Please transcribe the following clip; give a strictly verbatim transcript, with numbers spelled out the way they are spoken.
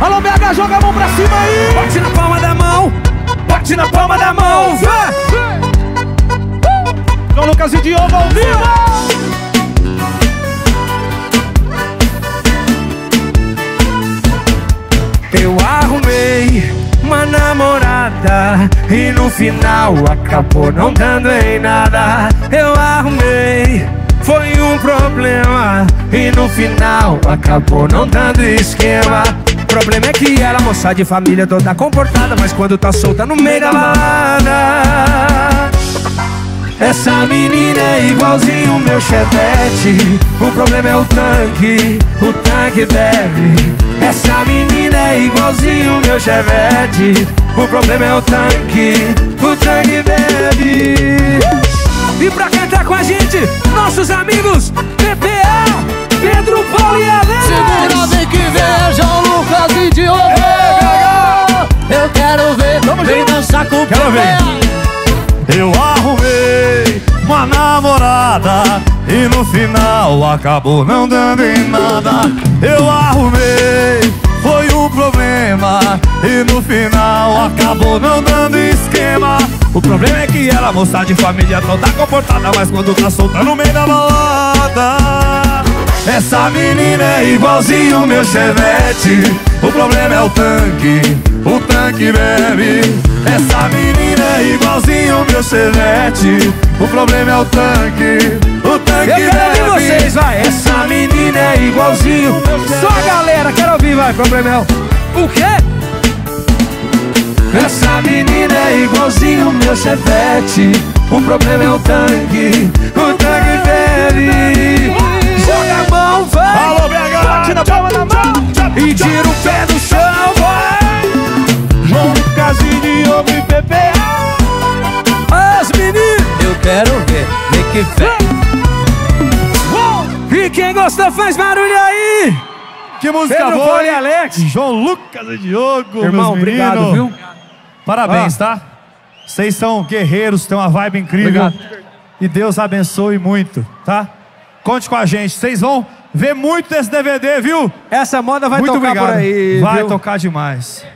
Alô, B H, joga a mão pra cima aí. Bate na palma da mão, bate na palma da mão. Vai! João Lucas e Diogo ao vivo. Eu arrumei uma namorada e no final acabou não dando em nada. Eu arrumei, foi um problema e no final acabou não dando esquema. O problema é que ela, moça de família, toda comportada, mas quando tá solta no meio da balada. Essa menina é igualzinho o meu chevette. O problema é o tanque, o tanque bebe. Essa menina é igualzinho o meu chevette. O problema é o tanque, o tanque bebe. E pra cantar com a gente, nossos amigos P P A, Pedro, Paulo e Alex. Segura, vem que vem, João Lucas e Diogo. Eu quero ver, vem dançar com o P P A. Eu arrumei uma namorada e no final acabou não dando em nada. Eu arrumei, foi um problema e no final acabou não dando esquema. O problema é que ela, moça de família, toda comportada, mas quando tá solta no meio da balada. Essa menina é igualzinho o meu chevette. O problema é o tanque, o tanque bebe. Essa menina é igualzinho o meu chevette. O problema é o tanque, o tanque bebe. Eu quero ouvir vocês, vai. Essa menina é igualzinho. Só a galera, quero ouvir, vai. O problema é o... O quê? Essa menina é igualzinho o meu chevette. O problema é o tanque, o tanque bebe. Joga a mão, vai. Alô, B H! Bate na palma da mão. E tira o pé do chão, vai. João Lucas e Diogo e P P A. As meninas, Eu quero ver, vem que vem. e quem gostou faz barulho aí. Que música Pedro, boa, Paulo e hein? Alex. João Lucas e Diogo, Irmão, meus obrigado, meninos. viu? Parabéns, Ah. tá? Vocês são guerreiros, têm uma vibe incrível. Obrigado. E Deus abençoe muito, tá? Conte com a gente. Vocês vão ver muito desse D V D, viu? Essa moda vai Muito tocar obrigado. por aí, Vai viu? tocar demais.